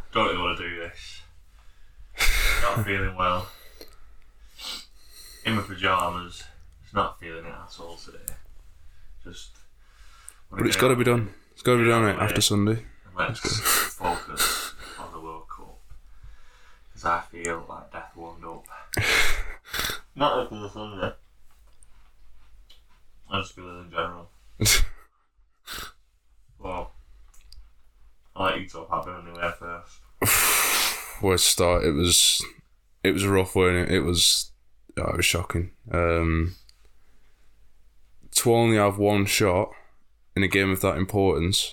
don't really want to do this. Not feeling well. In my pyjamas. Just not feeling it at all today. Just. But it's got to be done. It's got to be done after Sunday. And let's focus on the World Cup. Because I feel like death warmed up. Not after the Sunday. I just feel it in general. Well, I'll let you talk about Burnley first. Where to start? It was rough, wasn't it? It was shocking. To only have one shot in a game of that importance.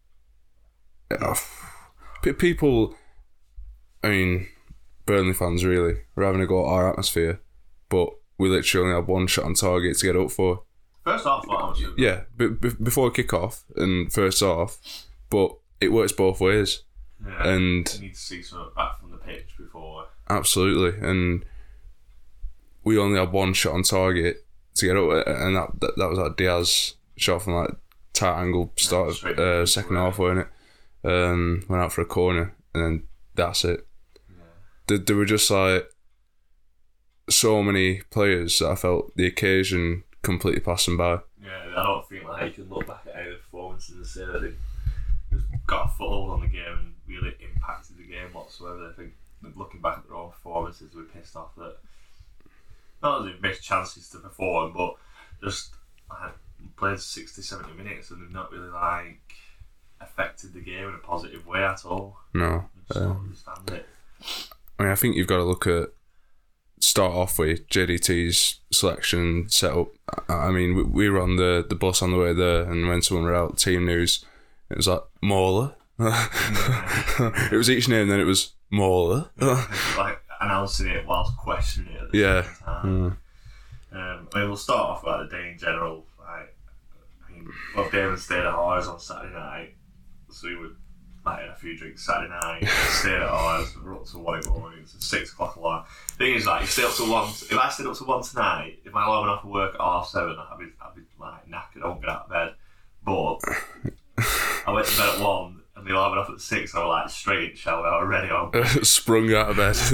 People, I mean, Burnley fans really, were having a go at our atmosphere, but we literally only had one shot on target to get up for. First half, yeah, before kick-off and first half, but it works both ways. Yeah, and you need to see something back from the pitch before. Absolutely, and we only had one shot on target to get up, and that was like Diaz shot from like tight angle start of second half, wasn't it? Went out for a corner, and then that's it. Yeah. There were just like so many players that I felt the occasion completely passing by. Yeah, I don't think like you can look back at any performances and say that they just got a foothold on the game and really impacted the game whatsoever. I think looking back at their own performances, we're pissed off that not that they've missed chances to perform, but just played 60, 70 minutes and they've not really like affected the game in a positive way at all. No. I just don't understand it. I mean, I think you've got to start off with JDT's selection setup. I mean, we were on the bus on the way there, and when someone read out team news, it was like Mauler. It was each name, then it was Mauler. Like announcing it whilst questioning it at the same time. I mean, we'll start off with the day in general. Bob Damon stayed at ours on Saturday night, so we would had a few drinks Saturday night, stayed at ours, we're up to 1 in the morning, it's 6 o'clock alarm. The thing is, like, you stay up to 1, if I stayed up to 1 tonight, if my alarm went off for work at 7:30, I'd be like knackered, I won't get out of bed. But I went to bed at 1 and the alarm went off at 6, and I was like straight in the shower, I was ready on. Sprung out of bed.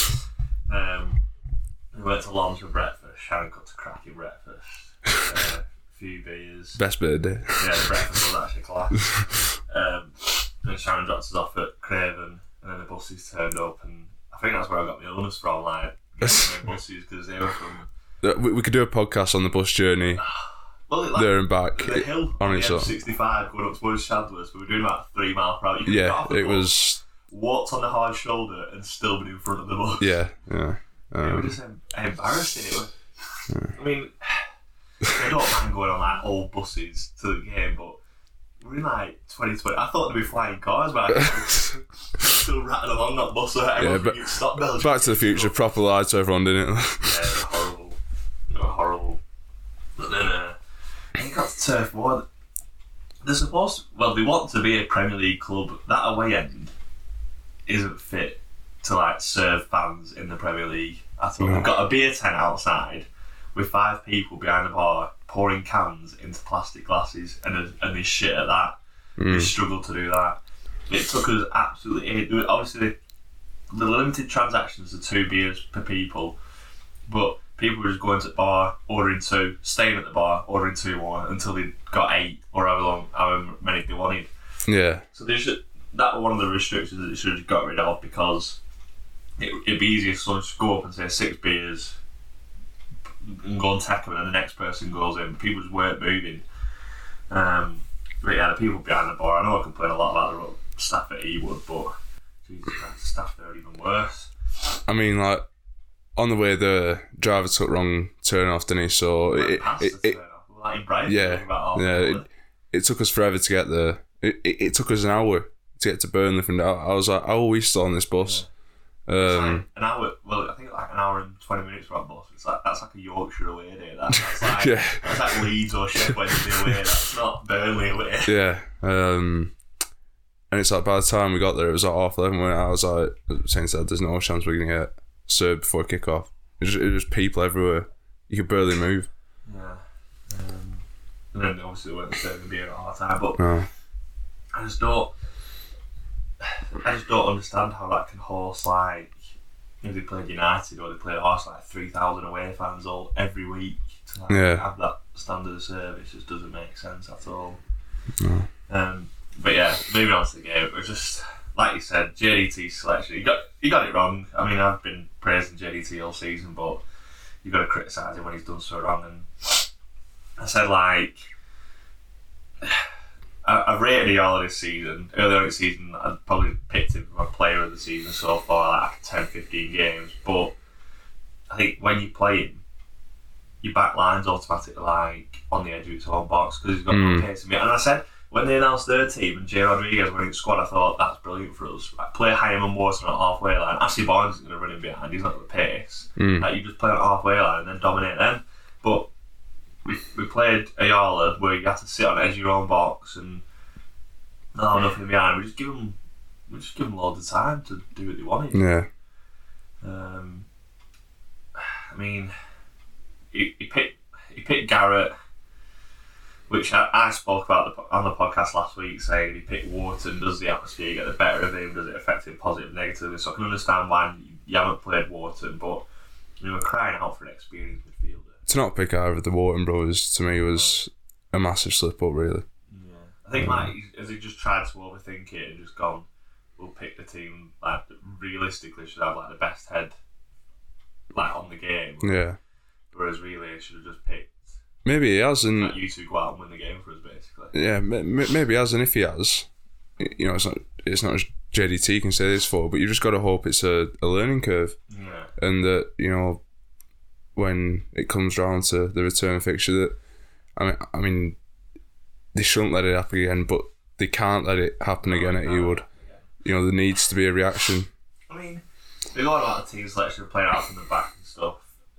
We went to Long's for breakfast. Sharon got to cracking breakfast. A few beers. Best bit of the day. Yeah, the breakfast was actually class. Then Sharon dropped us off at Craven, and then the buses turned up, and I think that's where I got my illness from, like, getting the buses, because they were from... We could do a podcast on the bus journey, there and back. The hill on the M65 going up towards Shadworth, we were doing about 3 miles per hour. You could get off the bus, was... walked on the hard shoulder, and still been in front of the bus. Yeah. It was just embarrassing. It was... I mean, I don't mind going on, like, old buses to the game, but we're in like 2020. I thought they'd be flying cars, but still ratting along that bus. But stop Belgium. Back to the Future proper lied to everyone, didn't it? Yeah, horrible. Horrible. But then you got to Turf Moor. They're supposed to, well, they want to be a Premier League club. That away end isn't fit to like serve fans in the Premier League at all. They've got a beer tent outside with 5 people behind the bar pouring cans into plastic glasses, and they shit at that. They struggled to do that. It took us absolutely... Obviously, the limited transactions are 2 beers per people, but people were just going to the bar, ordering 2, staying at the bar, ordering 2 more until they got 8 or however many they wanted. Yeah. So that was one of the restrictions that they should have got rid of, because it'd be easier for someone to go up and say 6 beers and go and take them, and then the next person goes in. People just weren't moving. But yeah, the people behind the bar, I know I complain a lot about the staff at Ewood, but Jesus Christ, the staff there are even worse. I mean, like, on the way the driver took wrong turn off, didn't he? So it took us forever to get there. It took us an hour to get to Burnley from there. I was like, how are we still on this bus? Like an hour. Well, I think like an hour and 20 minutes for that bus. That's like a Yorkshire away day. That's like that's like Leeds or Sheffield Wednesday away. That's not Burnley away. Yeah. And it's like by the time we got there, it was like 11:30 when I was like saying that there's no chance we're gonna get served before kick off. It was people everywhere. You could barely move. Yeah. And then obviously they weren't serving beer at all the time, but I just don't. I just don't understand how that can host like if they played United or they played Arsenal, like 3,000 away fans every week to like, have that standard of service. Just doesn't make sense at all. No. But yeah, moving on to the game, it was just like you said, JDT selection. He got it wrong. I mean, I've been praising JDT all season, but you've got to criticise him when he's done so wrong. And I said like. I rated Ayala this season. Earlier in the season, I'd probably picked him for my player of the season so far, like 10, 15 games. But I think when you play him, your back line's automatically like on the edge of its own box because he's got no pace in it. And I said, when they announced their team and Jay Rodriguez went in the squad, I thought that's brilliant for us. Like, play Hyam and Wharton at halfway line. Ashley Barnes is going to run in behind. He's not got the pace. Like, you just play on halfway line and then dominate them. But we played Ayala where you had to sit on the edge of your own box and not have nothing behind. We just give them loads of time to do what they wanted. Yeah. I mean, he picked Garrett, which I spoke about on the podcast last week, saying he picked Wharton. Does the atmosphere get the better of him? Does it affect him positively, negatively? So I can understand why you haven't played Wharton, but we're crying out for an experienced midfielder. To not pick either of the Wharton brothers, to me, was a massive slip up, really. Yeah. I think, has he just tried to overthink it and just gone, we'll pick the team, like, realistically should have, like, the best head, like, on the game. Yeah. Whereas, really, he should have just picked... Maybe he has, and... Like, you two go out and win the game for us, basically. Yeah, maybe he has, and if he has, you know, it's not as JDT can say this for, but you just got to hope it's a learning curve. Yeah. And that, you know, when it comes round to the return fixture, that I mean, they shouldn't let it happen again, but they can't let it happen again at Ewood. You know, there needs to be a reaction. I mean, we've got about the team selection playing out from the back and stuff.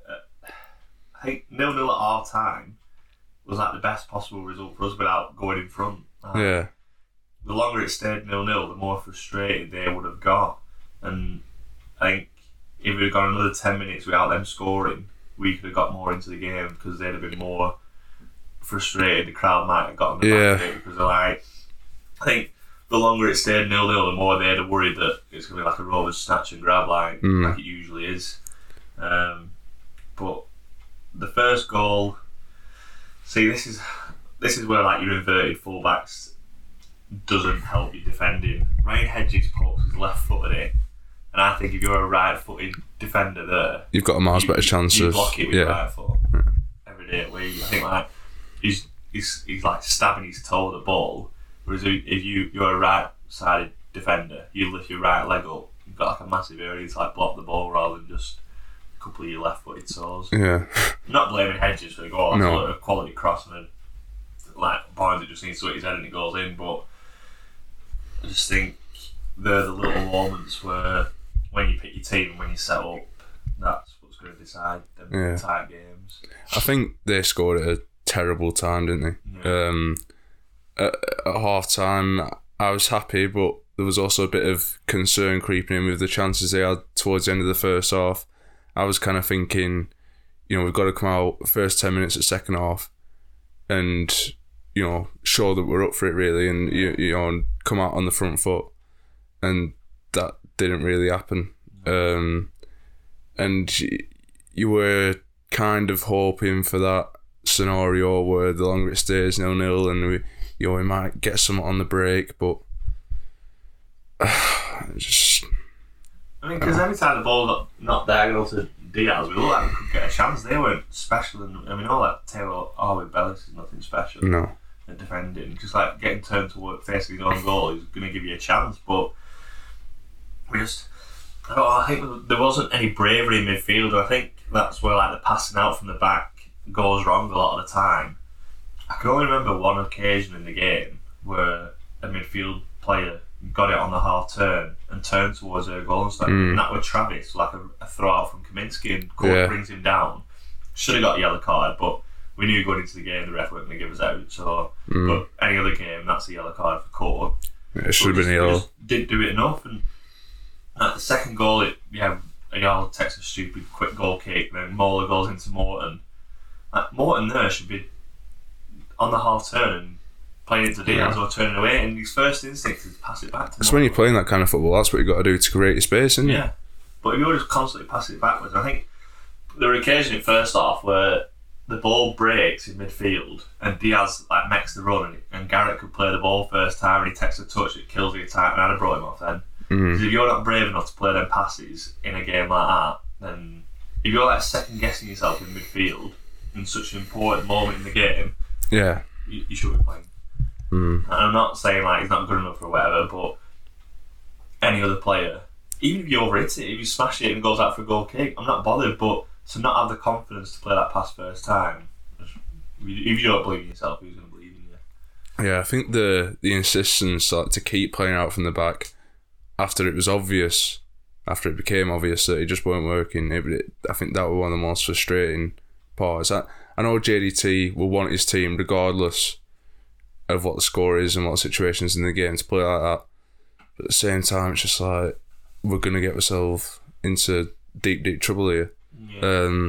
I think 0-0 at half time was like the best possible result for us without going in front. Yeah. The longer it stayed 0-0, the more frustrated they would have got. And I think if we'd have gone another 10 minutes without them scoring, we could have got more into the game because they'd have been more frustrated. The crowd might have got on the back of it because they're like, I think the longer it stayed 0-0, the more they'd have worried that it's going to be like a Rovers snatch and grab like it usually is. But the first goal, see, this is where like your inverted fullbacks doesn't help you defending. Ryan Hedges pokes his left foot at it, and I think if you're a right-footed defender there, you've got a miles better chance you of block it with your right foot every day. Where I think like he's like stabbing his toe at the ball, whereas if you're a right-sided defender, you lift your right leg up, you've got like a massive area to like block the ball rather than just a couple of your left-footed toes. Yeah. I'm not blaming Hedges for the goal. No. It's a quality cross and like Barnes that just needs to hit his head and it goes in, but I just think they're the little moments where when you pick your team and when you set up, that's what's going to decide them tight games. I think they scored at a terrible time, didn't they? Yeah. At half time, I was happy, but there was also a bit of concern creeping in with the chances they had towards the end of the first half. I was kind of thinking, you know, we've got to come out first 10 minutes of second half and, you know, show that we're up for it really, and you know, and come out on the front foot, and that didn't really happen. And you were kind of hoping for that scenario where the longer it stays 0-0 and we might get something on the break, but just. I mean, because every time the ball got not diagonal to Diaz, we looked like we could get a chance. They weren't special, and I mean, all that Taylor with Bellis is nothing special. No. At defending, just like getting turned to work facing his own goal is going to give you a chance, but I think there wasn't any bravery in midfield. I think that's where like the passing out from the back goes wrong a lot of the time. I can only remember one occasion in the game where a midfield player got it on the half turn and turned towards their goal and started. And that was Travis, like a throw out from Kaminsky, and Court brings him down. Should have got a yellow card, but we knew going into the game the ref weren't going to give us out. So, but any other game, that's a yellow card for Court. It should have been yellow. Just didn't do it enough, and at the second goal, Ayala takes a stupid quick goal kick, then Mola goes into Morton. Morton there should be on the half turn and playing it to Diaz or turning away, and his first instinct is pass it back to It's when you're playing that kind of football, that's what you've got to do to create your space, isn't it? Yeah. But if you're just constantly passing it backwards, I think there were occasions first off where the ball breaks in midfield and Diaz like makes the run and Garrett could play the ball first time and he takes a touch that kills the attack, and I'd have brought him off then. Because if you're not brave enough to play them passes in a game like that, then if you're like second guessing yourself in midfield in such an important moment in the game, you should be playing. And I'm not saying like he's not good enough or whatever, but any other player, even if you overhit it, if you smash it and goes out for a goal kick, I'm not bothered. But to not have the confidence to play that pass first time, if you don't believe in yourself, who's going to believe in you? Yeah, I think the insistence to keep playing out from the back after it was obvious, after it became obvious that it just weren't working, I think that was one of the most frustrating parts. I know JDT will want his team, regardless of what the score is and what situations in the game, to play like that. But at the same time, it's just like, we're going to get ourselves into deep, deep trouble here. Yeah.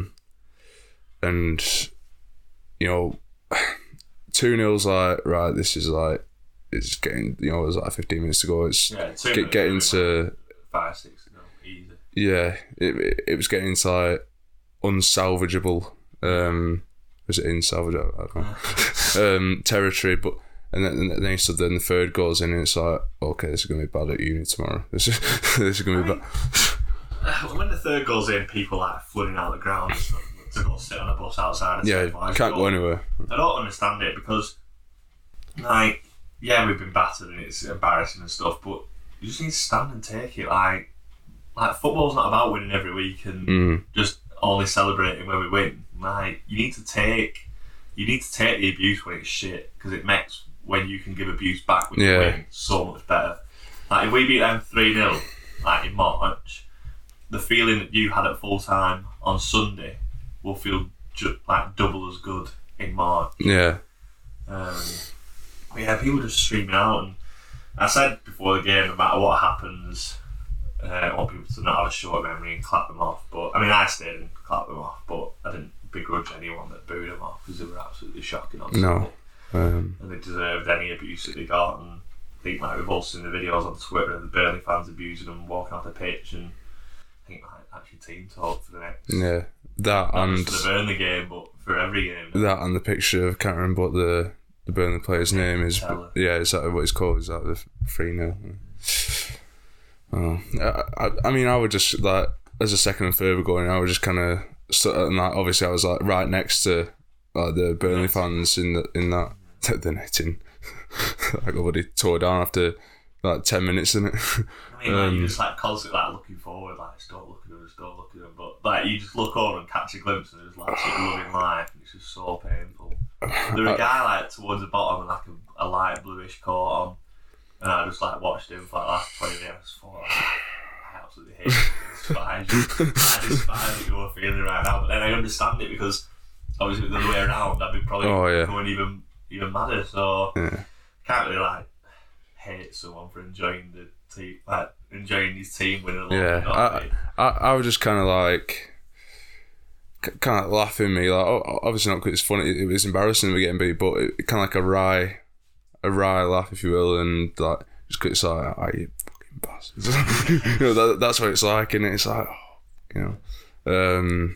And, you know, 2-0's like, right, this is like, it's getting, you know, there's like 15 minutes to go. It's getting to 5-6, easy. Yeah, it was getting into like unsalvageable. Was it insalvageable? I don't know. Territory, but and then so then the third goes in and it's like, okay, this is gonna be bad at uni tomorrow. This is gonna be bad. When the third goes in, people like flooding out the ground and stuff to go sit on a bus outside. And you can't go anywhere. I don't understand it because, like, yeah, we've been battered and it's embarrassing and stuff, but you just need to stand and take it. Like football's not about winning every week and just only celebrating when we win. Like, you need to take the abuse when it's shit, because it makes when you can give abuse back when you win so much better. Like, if we beat them 3-0 like in March, the feeling that you had at full time on Sunday will feel like double as good in March. Yeah. People just streaming out, and I said before the game, no matter what happens, I want people to not have a short memory and clap them off. But I mean, I stayed and clapped them off, but I didn't begrudge anyone that booed them off because they were absolutely shocking on Sunday. And they deserved any abuse that they got. And I think like we've all seen the videos on Twitter of the Burnley fans abusing them, walking off the pitch, and I think like actually team talk for the next. Yeah, that not and just for the Burnley game, but for every game. That and the picture of, can't remember what the Burnley player's name is. But yeah, is that what it's called? Is that the 3-0? Oh, I mean, I would just, like, as a second and third were going, I would just kind of, and like, obviously I was like right next to like the Burnley fans in that the netting. Like, everybody tore down after like 10 minutes in it. I mean, like, you just like constantly like looking forward, like don't look at them, but like you just look over and catch a glimpse and just like loving life, and it's just so painful. There was a guy like towards the bottom with like a light bluish coat on, and I just like watched him for like the last 20 minutes. I thought, I absolutely hate it. I despise what you're feeling right now. But then I understand it, because obviously the other way around, I'd be probably going even madder. So can't really like hate someone for enjoying the team, like enjoying his team winning a lot. I was just kind of like laughing me, like, obviously not because it's funny. It was embarrassing we getting beat, but it kind of like a wry laugh, if you will, and like just because it's like, oh, you fucking bastards. You know, that's what it's like, and it's like, oh, you know,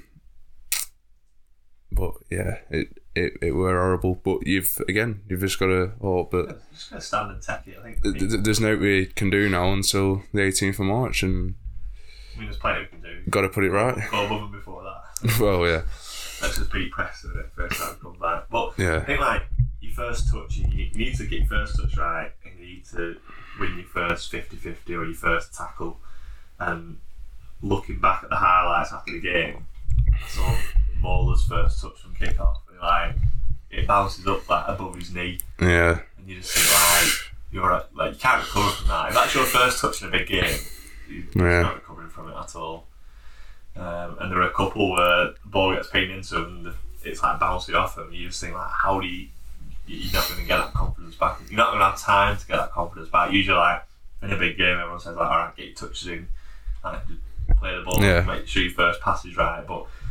but yeah, it were horrible. But you've just got to hope that just gotta stand and take it. I think there's no we can do now until the 18th of March, and I mean, there's plenty we can do. Got to put it right. Go above and before that. Well, yeah. That's just pretty pressed, isn't it? First time to come back. But yeah. I think like your first touch, you need to get your first touch right, and you need to win your first 50-50 or your first tackle. And looking back at the highlights after the game, so Mola's first touch from kick-off, and like it bounces up like above his knee. Yeah. And you just think like you can't recover from that. If that's your first touch in a big game, you're not recovering from it at all. And there are a couple where the ball gets pinged into them and it's like bouncing off them. You just think like, how do you're not going to get that confidence back. You're not going to have time to get that confidence back. Usually, like in a big game, everyone says like, all right, get your touches in, like, just play the ball, make sure your first pass is right. But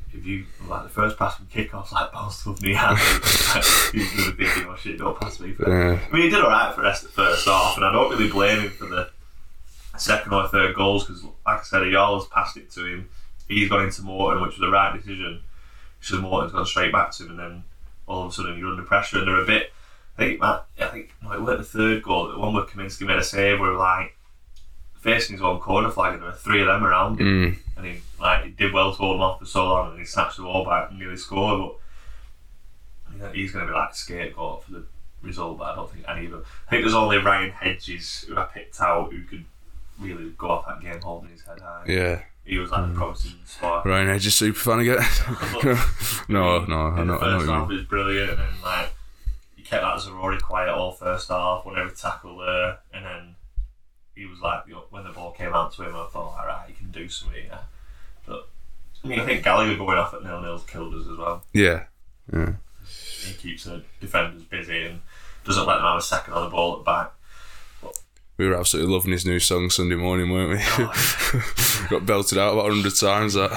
if you like the first pass from kickoffs, like balls to knee hand, he's going to be thinking, oh shit, don't pass me. I mean, he did alright for the rest of the first half, and I don't really blame him for the second or third goals because, like I said, he always passed it to him. He's gone into Morton, which was the right decision. So Morton's gone straight back to him, and then all of a sudden you're under pressure, and they're a bit. I think no, it weren't the third goal. The one where Kaminsky made a save, where like facing his own corner flag, and there were three of them around him, and he did well to hold them off for so long, and he snatched the ball back and nearly scored. But he's going to be like a scapegoat for the result. But I don't think any of them. I think there's only Ryan Hedges who I picked out who could really go off that game holding his head high. Yeah. He was like the promising star. Ryan Hedges super fan again. No, I know. The first half was brilliant, and then like he kept that Zarori quiet all first half, won every tackle there, and then he was like, when the ball came out to him, I thought, alright, he can do something here. But I mean, I think Gallagher going off at 0-0's killed us as well. Yeah. He keeps the defenders busy and doesn't let them have a second on the ball at the back. We were absolutely loving his new song Sunday morning, weren't we? Oh, yeah. Got belted out about 100 times that.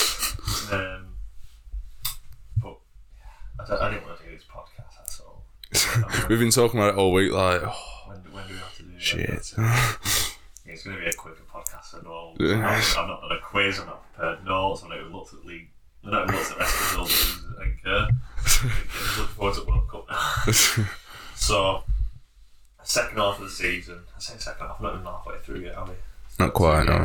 But I didn't want to do this podcast, that's all. We've been talking about it all week, like, when do we have to do it? Shit. It's going to be a quicker podcast, I know. I've not done a quiz, I've not prepared notes, I've not even looked at league. I've not even looked at the rest of the results. I think I'm looking forward to World Cup now. So, second half of the season. I say second half, not even halfway through yet, are we? Not quite, no.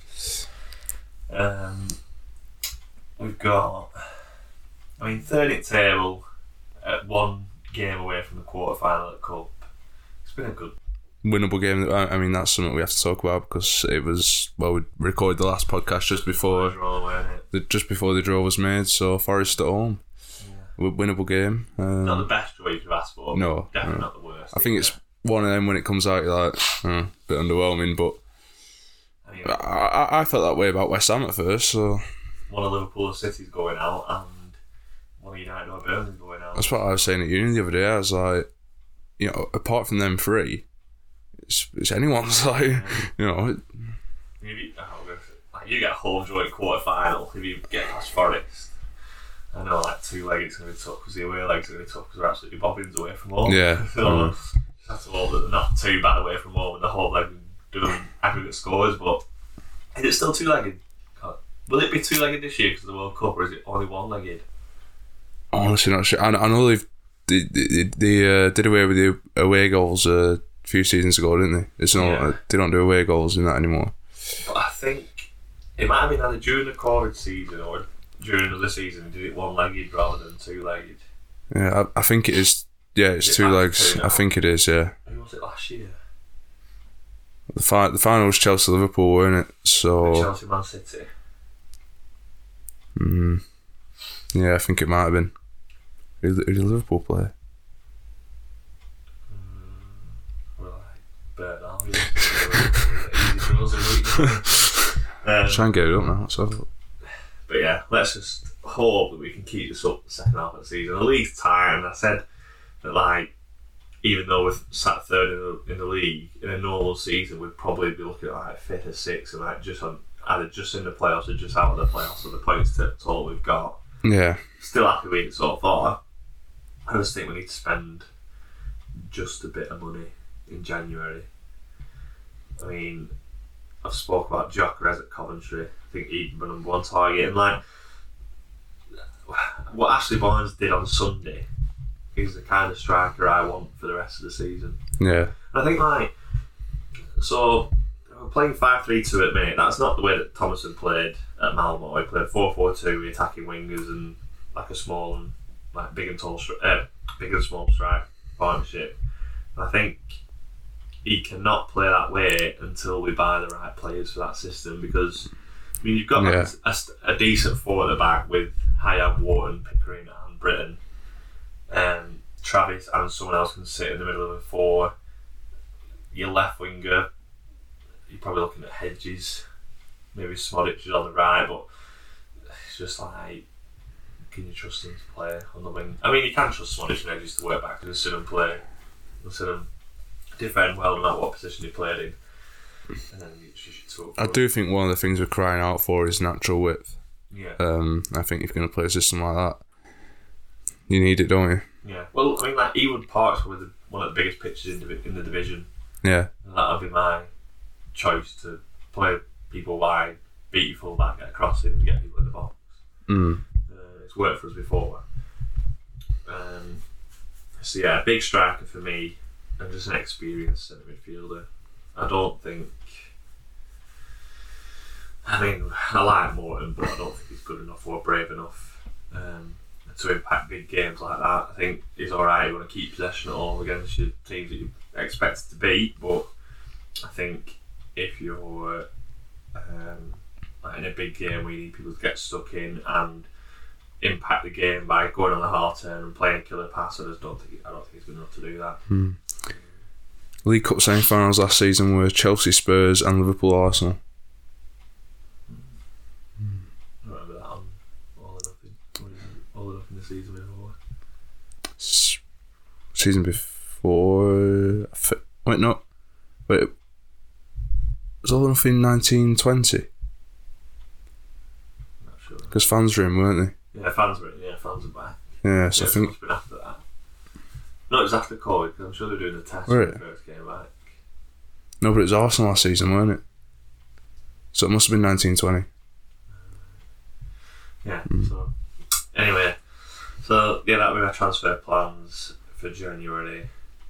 We've got, I mean, 13th table at one game away from the quarter final at the Cup. It's been a good winnable game. I mean, that's something we have to talk about because it was, well, we recorded the last podcast just before the draw was made, so Forest at home. Yeah. Winnable game. Not the best draw you could have asked for. No. Definitely not the worst. I think it's one of them when it comes out, you're like, a bit underwhelming, but I felt that way about West Ham at first, so. One of Liverpool City's going out and one of United or Burnley's going out. That's what I was saying at uni the other day. I was like, apart from them three, it's anyone's, like, You get a home joint quarter final if you get past Forest. I know, like, 2-legged's going to be tough because the away legs are going to be tough because they're absolutely bobbins away from home. Yeah. So, just have to hope that they're not too bad away from home and the whole leg doing aggregate scores. But is it still 2-legged? Will it be 2-legged this year because of the World Cup, or is it only 1-legged? Honestly, not sure. I know they did away with the away goals a few seasons ago, didn't they? It's not they don't do away goals in that anymore. But I think it might have been either during the COVID season or during another season did it 1-legged rather than 2-legged. Yeah, I think it is. Yeah, it's 2 legs. I think it is. Yeah. Who was it last year? The final was Chelsea Liverpool, weren't it? So Chelsea Man City. Yeah, I think it might have been. Who did Liverpool play? Bernal. Try and get it up now. So. But yeah, let's just hope that we can keep this up the second half of the season. The league's tight, and I said that, like, even though we've sat third in the league, in a normal season, we'd probably be looking at like 5th or 6th, and like just on either just in the playoffs or just out of the playoffs, so the points to all we've got. Yeah. Still happy with it so far. I just think we need to spend just a bit of money in January. I mean, I've spoke about Gyökeres at Coventry. I think he'd be number one target. And like, what Ashley Barnes did on Sunday is the kind of striker I want for the rest of the season. Yeah. And I think, like, so we're playing 5-3-2 at the minute. That's not the way that Thomason played at Malmo. He played 4-4-2 with attacking wingers and like a small and like big and small strike partnership. And I think he cannot play that way until we buy the right players for that system, because I mean you've got a decent four at the back with Hayam, Wharton, Pickering and Britton. Travis and someone else can sit in the middle of a four. Your left winger, you're probably looking at Hedges, maybe Smodic is on the right, but it's just like, can you trust them to play on the wing? I mean, you can trust Smodic and Hedges to work back and see them play, and see them defend well no matter what position they played in. And then you should talk. I do think one of the things we're crying out for is natural width. Yeah. I think if you're going to play a system like that, you need it, don't you? Yeah. Well, I mean, like Ewood Park's one of the biggest pitches in the division. Yeah. And that would be my choice to play people wide, beat your fullback, get a cross in, and get people in the box. It's worked for us before. So yeah, a big striker for me, and just an experienced centre midfielder. I mean, I like Morton, but I don't think he's good enough or brave enough to impact big games like that. I think he's alright. You want to keep possession at all against your teams that you expect to beat, but I think if you're like in a big game where you need people to get stuck in and impact the game by going on the half turn and playing a killer pass, I don't think he's good enough to do that. League Cup semi-finals last season were Chelsea, Spurs, and Liverpool, Arsenal. I remember that on All or Nothing. All or Nothing the season before. Season before. Wait. Was All or Nothing 1920? Not sure. Because fans were in, weren't they? Yeah, fans were back. Yeah, so I think. It's been after that. No, it was after COVID, because I'm sure they're doing the test Were when it? they first came back. No, but it was Arsenal last season, weren't it? So it must have been 1920. Yeah, so anyway, so yeah, that would be my transfer plans for January.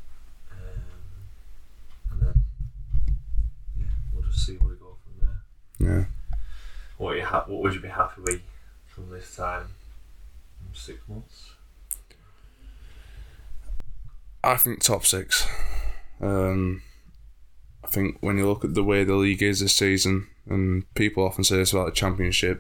And then, yeah, we'll just see where we go from there. Yeah. What would you be happy with from this time in 6 months? I think top 6. I think when you look at the way the league is this season, and people often say this about the Championship,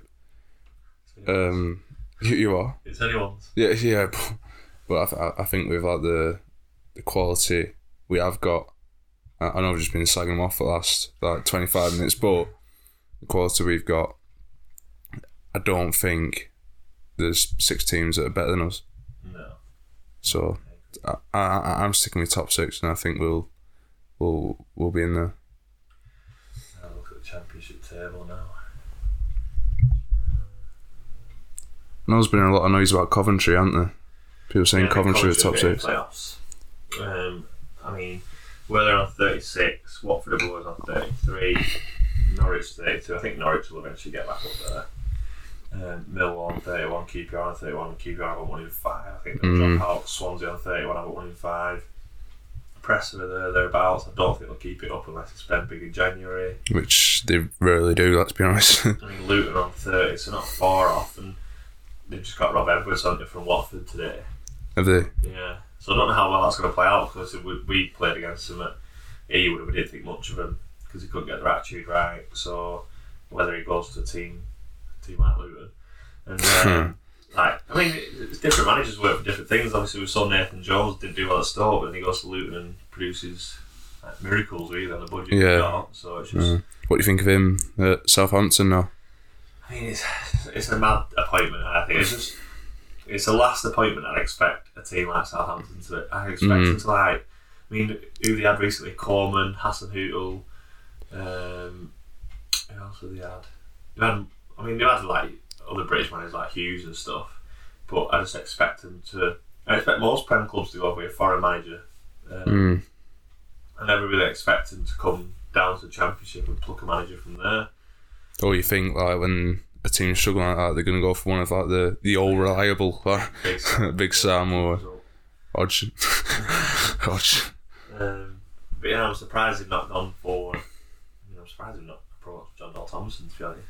you are. It's anyone's. Yeah, but I think with like the quality we have got, I know I've just been slagging them off for the last like 25 minutes, but the quality we've got, I don't think there's 6 teams that are better than us. No. So I'm sticking with top 6, and I think we'll be in there. I'll look at the Championship table now. I know there's been a lot of noise about Coventry, haven't there? People saying Coventry are top 6. Playoffs. I mean, well, they're on 36. Watford are boys on 33. Norwich 32. I think Norwich will eventually get back up there. Millwall on 31. QPR on 31. QPR have 1 in 5. I think they'll drop out. Swansea on 31. Have 1 in 5. Preston are thereabouts. I don't think they'll keep it up unless they spend big in January. Which they rarely do, let's be honest. I mean, Luton on 30, so not far off, and they've just got Rob Edwards on it from Watford today. Have they? Yeah. So I don't know how well that's going to play out, because we played against them at Ewood, we didn't think much of him because he couldn't get their attitude right. So whether he goes to a team like Luton, and like, I mean, it's different managers work for different things. Obviously, we saw Nathan Jones didn't do well at Stoke, but then he goes to Luton and produces like miracles really on the budget he got. So it's just. What do you think of him at Southampton now? I mean, it's a mad appointment. I think it's the last appointment I'd expect a team like Southampton to. I expect them to I mean, who they had recently: Coleman, Hassan Hootel. Who else have they had? They had like other British managers like Hughes and stuff. But I just expect them to. I expect most Prem clubs to go with a foreign manager. I never really expect them to come down to the Championship and pluck a manager from there. Or you think like when a team's struggling like that, they're going to go for one of like the all reliable like Big Sam or Hodge. But yeah, I'm surprised they've not gone for. I'm surprised they've not approached John Dale Thompson, to be honest.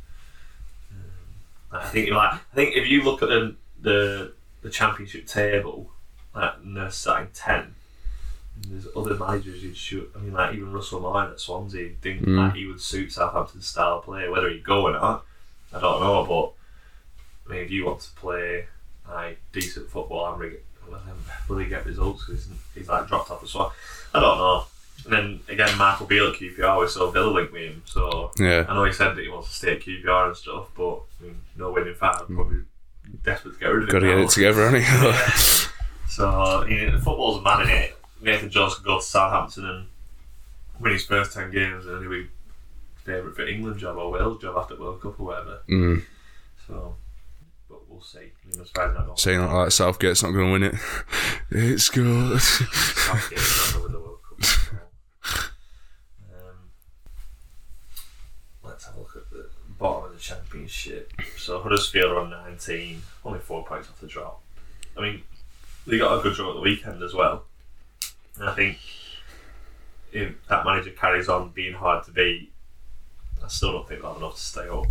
I think if you look at the Championship table, like, and they're starting 10. There's other managers who'd shoot. I mean, like even Russell Moyne at Swansea, think like he would suit Southampton's style of play. Whether he'd go or not, I don't know. But I mean, if you want to play like decent football and really get results, because he's like dropped off as well. I don't know. And then again, Michael Beale at QPR, we saw Villa link with him. So yeah. I know he said that he wants to stay at QPR and stuff, but I mean, no winning fan, probably desperate to get rid of him. Got to get it together, haven't you? Yeah. So football's a man in it. Nathan Jones could go to Southampton and win his first 10 games, and he'll be favourite for England job or Wales job after World Cup or whatever. So, but we'll see. I'm surprised not going. Saying like Southgate's not going to win it. It's good. Southgate's not going to win the World Cup. So. Let's have a look at the bottom of the Championship. So Huddersfield are on 19, only 4 points off the drop. I mean, they got a good draw at the weekend as well. And I think if that manager carries on being hard to beat, I still don't think they'll have enough to stay up,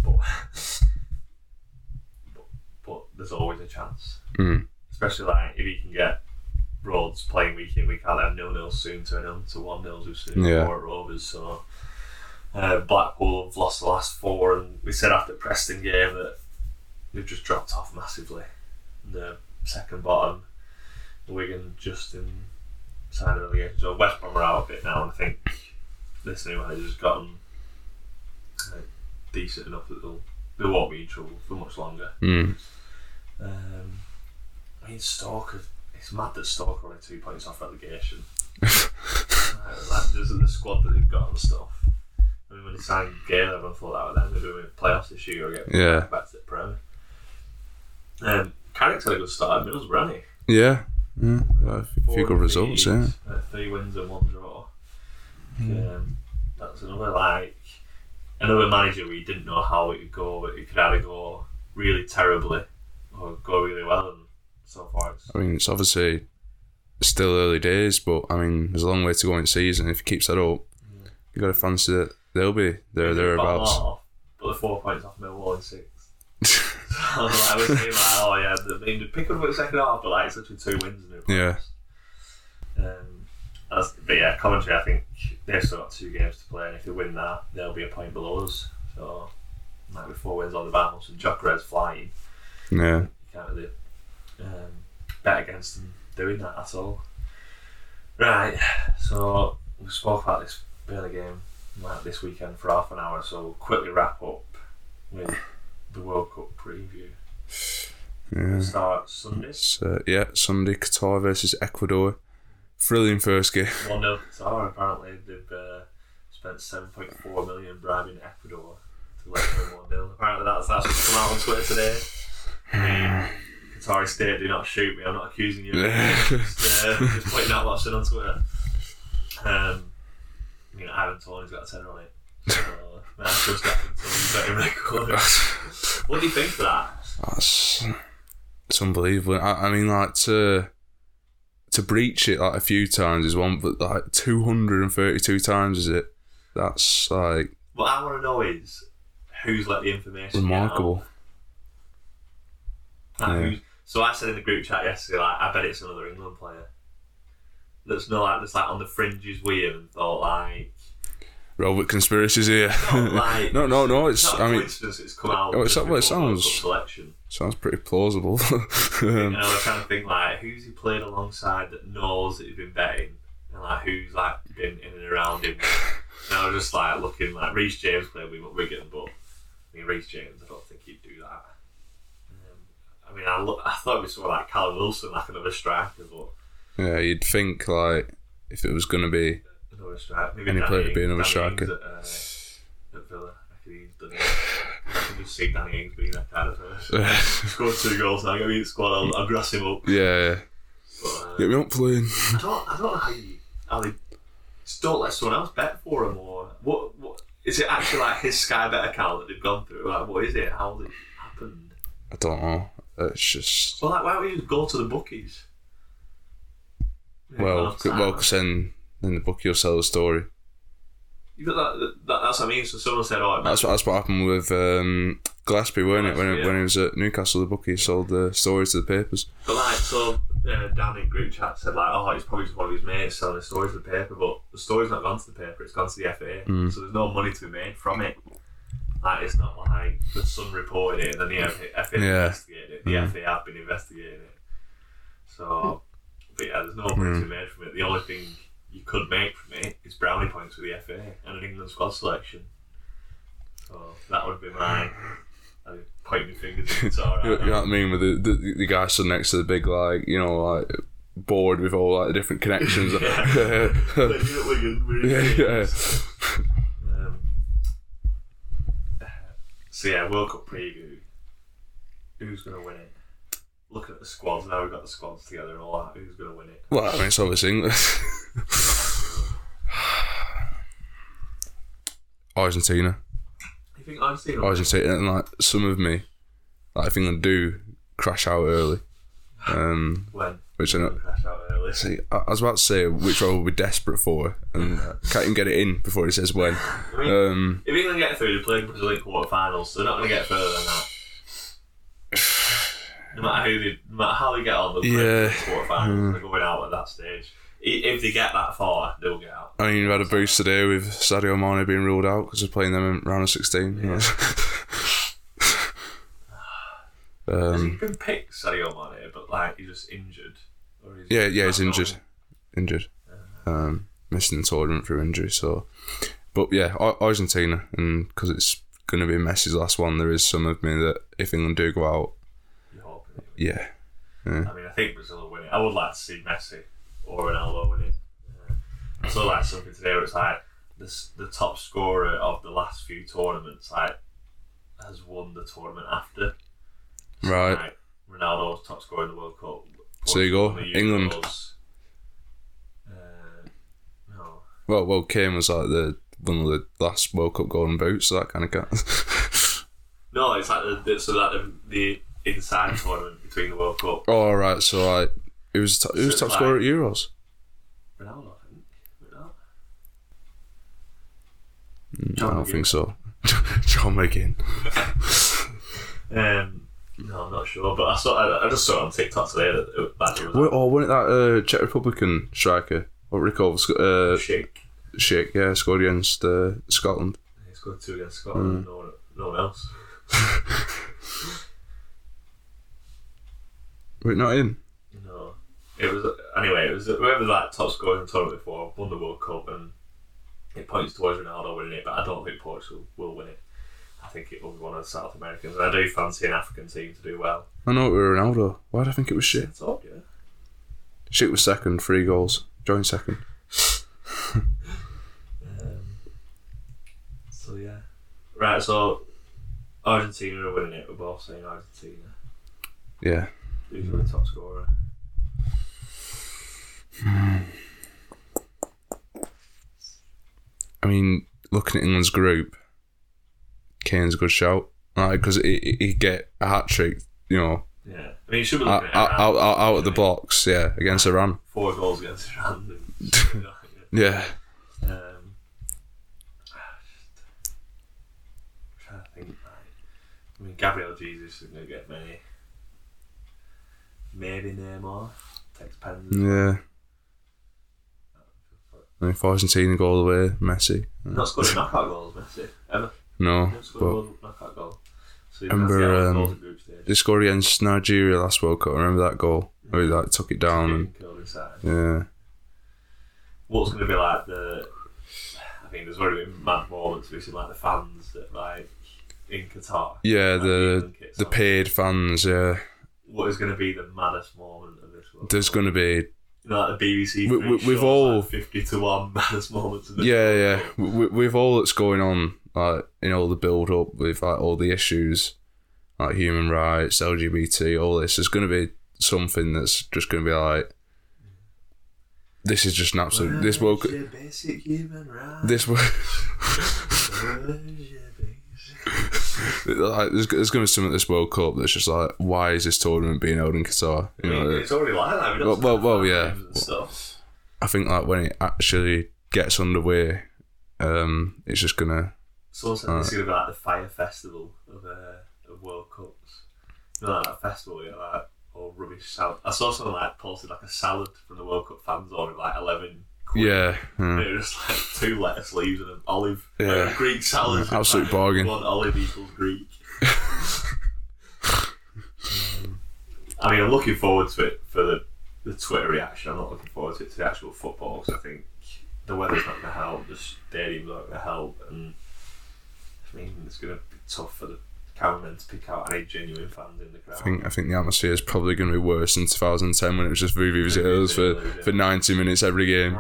but there's always a chance. Especially like if you can get Rhodes playing week in, week out, they have 0-0 soon turn on to 1-0 who's soon at Rovers. So Blackpool have lost the last 4, and we said after the Preston game that they've just dropped off massively. The second bottom, Wigan just in sign of relegation. So West Brom are out a bit now, and I think this new manager's gotten decent enough that they won't be in trouble for much longer. I mean, Stoke, it's mad that Stoke are only 2 points off relegation. Like, the squad that they've got and stuff. I mean, when they signed Gale, everyone thought that was them. They're doing playoffs this year or getting back to the Premier. Carrick's had a good start at Middlesbrough, hasn't he? Yeah. A few good results, 3 wins and 1 draw. That's another manager where you didn't know how it would go, but it could either go really terribly or go really well, and so far it's obviously still early days, but I mean there's a long way to go in season. If he keeps that up, you got to fancy that they'll be thereabouts. But they're 4 points off Millwall in 6th. So I was saying they pick up for the second half, but like it's literally 2 wins in it. But yeah, Coventry, I think they've still got 2 games to play, and if they win that, they'll be a point below us. So might be 4 wins on the bounce, and Jokered's flying. Yeah, you can't really bet against them doing that at all. Right, so we spoke about this Burnley game like this weekend for half an hour, so we'll quickly wrap up with the World Cup preview. We'll start Sunday. Sunday, Qatar versus Ecuador. Thrilling first game. 1-0 Qatar. Apparently they've spent 7.4 million bribing Ecuador to let them 1-0. Apparently that's what's come out on Twitter today. Qatari state, do not shoot me. I'm not accusing you. Just pointing out what I've seen on Twitter. Ivan Toney's got a tenner on it. So, I trust Ivan Toney's better record. What do you think of that? It's unbelievable. I mean, like to breach it like a few times is one, but like 232 times is it? That's like. What I want to know is who's let the information remarkable. So I said in the group chat yesterday, like, I bet it's another England player. That's on the fringes weird and thought like. Robert conspiracies here. No. It's not a coincidence. It's come out. It sounds. Selection. Sounds pretty plausible. I was trying to think like who's he played alongside that knows that he's been betting, and like who's like been in and around him. And I was just like looking like Reece James played with Wigan, but I mean Reece James, I don't think he'd do that. I thought we saw like Callum Wilson, like another striker, but yeah, you'd think like if it was going to be another striker, maybe any player to be another striker. At Villa, I can just see Danny Ings being that kind of person. Scored 2 goals, now I'm going to be the squad. I'll grass him up. Yeah. But, get me up playing. I don't know how they just don't let someone else bet for him, or what is it actually like his Sky Bet account that they've gone through? Like, what is it? How has it happened? I don't know. It's just. Well, like, why don't you just go to the bookies? Because then the bookie will sell the story. But that's what I mean. So someone said, "Oh, that's what happened with Gillespie, weren't it? When he was at Newcastle, the bookie sold the stories to the papers." But like, so Dan in group chat said like, "Oh, it's probably just one of his mates selling the stories to the paper," but the story's not gone to the paper; it's gone to the FA. So there's no money to be made from it. Like, it's not like the Sun reported it and then the FA investigated it. The FA have been investigating it. So, but yeah, there's no money to be made from it. The only thing you could make from it is brownie points with the FA and an England squad selection. So that would be my pointing my fingers in the tar. You know what I mean? With the guy stood next to the big board with all like the different connections. So yeah, World Cup preview. who's going to win it? Looking at the squads now, we've got the squads together and all that. Who's going to win it? Well, I mean, it's obviously England. Argentina. You think Argentina? Argentina, and like some of me, like, if England do crash out early, when? Which I know. Crash out early. See, I was about to say which I will be desperate for, and can't even get it in before he says when. I mean, if England get through, they're playing Brazil in quarterfinals, so they're not going to get further than that. No matter how they get on, they'll play in quarterfinals. They're going out at that stage. If they get that far, they'll get out. I mean, you've had a boost today with Sadio Mane being ruled out because they're playing them in round of 16. Yeah. Has he been picked, Sadio Mane, but like he's just injured? Or he's injured. Injured. Missing the tournament through injury. So, but yeah, Argentina, and because it's going to be Messi's last one, there is some of me that if England do go out, yeah. I mean, I think Brazil will win it. I would like to see Messi or Ronaldo win it. I saw like something today where it's like the top scorer of the last few tournaments like has won the tournament after. So, right. Like, Ronaldo's top scorer in the World Cup. So you go, England. No. Well, Kane was like one of the last World Cup golden boots, so that kind of counts. No, it's like the inside tournament between the World Cup. Oh, right. So like, who's top scorer at Euros? Ronaldo, I think. I don't think so. John McGinn. No, I'm not sure, but I just saw it on TikTok today that wasn't it that Czech Republican striker? What were he called? Schick, yeah, scored against Scotland. He scored 2 against Scotland. No one else. Were it not in? No. It was whoever like top scorer in the tournament before won the World Cup, and it points towards Ronaldo winning it, but I don't think Portugal will win it. I think it will be one of the South Americans, and I do fancy an African team to do well. I know it was Ronaldo. Why did I think it was Schick? I told you. Schick was second, 3 goals. Joined second. So yeah. Right, so Argentina are winning it. We're both saying Argentina. Yeah. Who's the top scorer? I mean, looking at England's group, Kane's a good shout. Because he'd get a hat-trick, you know. Yeah. I mean, you should be looking at out of the box, yeah, against Iran. 4 goals against Iran. Yeah. I'm trying to think. I mean, Gabriel Jesus isn't going to get many. Maybe Neymar. Takes pens. Yeah. I mean, if Argentina go all the way, Messi. Not scored a knockout goals, Messi, ever. No. Never scored a knockout goal. So I remember they scored against Nigeria last World Cup. I remember that goal where he like took it down and yeah. What's going to be like I think there's already been mad moments we've seen like the fans that like in Qatar. Yeah, the paid fans. Yeah. What is going to be the maddest moment of this World There's Cup? going to be. You know, like the BBC. We've all like 50-1 maddest moments of this Yeah. With all that's going on, like all the build up with like all the issues, like human rights, LGBT, all this, there's going to be something that's just going to be like, this is just an absolute. This World Cup. Basic human rights. This World. Like, there's going to be something at this World Cup that's just like, why is this tournament being held in Qatar? You know, it's already like that. Well, yeah. I think like when it actually gets underway, it's just gonna. Someone said this is gonna be like the Fire Festival of World Cups. You know, like that festival, you know, like all rubbish salad. I saw someone like posted like a salad from the World Cup fan zone with like 11 quid. Yeah. And it was like 2 lettuce leaves and an olive. Yeah. Like a Greek salad. Absolute bargain. 1 olive equals Greek. I mean, I'm looking forward to it for the Twitter reaction. I'm not looking forward to it to the actual football because I think the weather's not going to help, the stadium's not going to help, and I mean, it's going to be tough for the cameramen to pick out any genuine fans in the crowd. I think the atmosphere is probably going to be worse than 2010 when it was just VVVs for 90 minutes every game.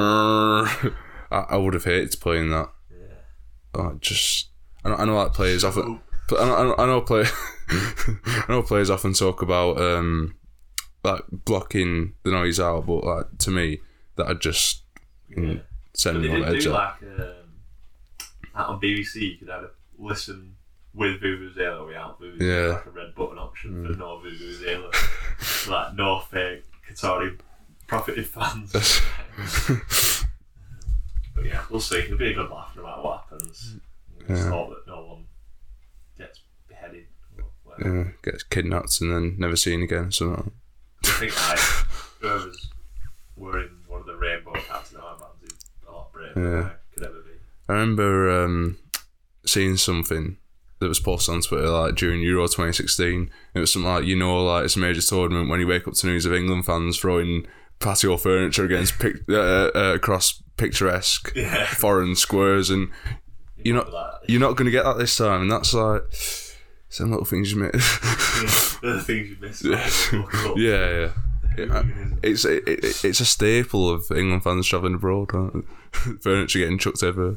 I would have hated to play in that. Yeah. I know like players often. I know players. I know players often talk about like blocking the noise out, but like to me, that'd just send me on edge. Like on BBC, you could either listen with Vuvuzela or without Vuvuzela, like a red button option for no Vuvuzela, like no fake Qatari profited fans. But yeah, we'll see. It'll be a good laugh no matter what happens. Just hope that no one gets beheaded or whatever. Gets kidnapped and then never seen again. So I think whoever's wearing one of the rainbow caps in armbands is a lot braver than I could ever be. I remember seeing something that was posted on Twitter like during Euro 2016. It was something like, like it's a major tournament when you wake up to news of England fans throwing patio furniture against across picturesque foreign squares, and you're not going to get that this time. And that's like some little things you miss. The things you miss. Yeah. It's a staple of England fans travelling abroad. Furniture getting chucked everywhere.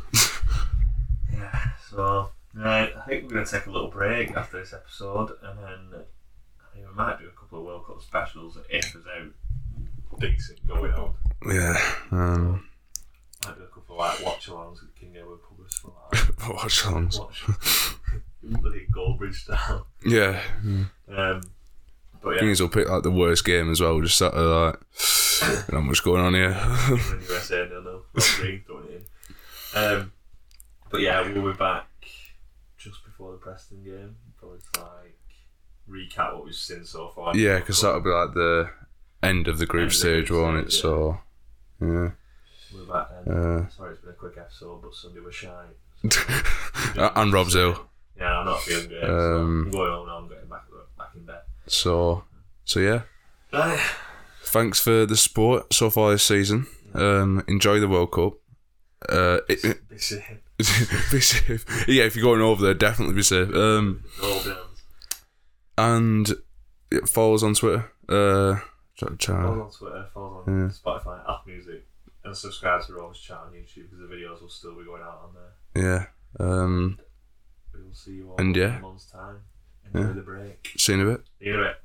Yeah. So right, I think we're going to take a little break after this episode, and then I think we might do a couple of World Cup specials if there's out decent going on. Yeah. Might do a couple of like watch-alongs that King Edward published for that. Watch-alongs. Bloody Goldbridge style. Yeah. But yeah. Kings will pick like the worst game as well. Just sat there like, not much going on here. USA, no. Green throwing it in. But yeah, we'll be back just before the Preston game. Probably like recap what we've seen so far. Yeah, because that'll be like the end of the group stage, won't it? Yeah. So, yeah. We're back then. Sorry, it's been a quick episode, but Sunday was shy. And Rob's ill. Yeah, I'm not feeling great. So I'm going home now. I'm getting back in bed. So yeah. Right. Thanks for the support so far this season. Enjoy the World Cup. Be safe. Be safe. Yeah, if you're going over there, definitely be safe. And follow us on Twitter. Follow us on Twitter. Follow us on Spotify, Apple Music, and subscribe to Rose's channel on YouTube because the videos will still be going out on there. Yeah. We will see you all in a month's time. Enjoy the break. See you in a bit. See you in a bit.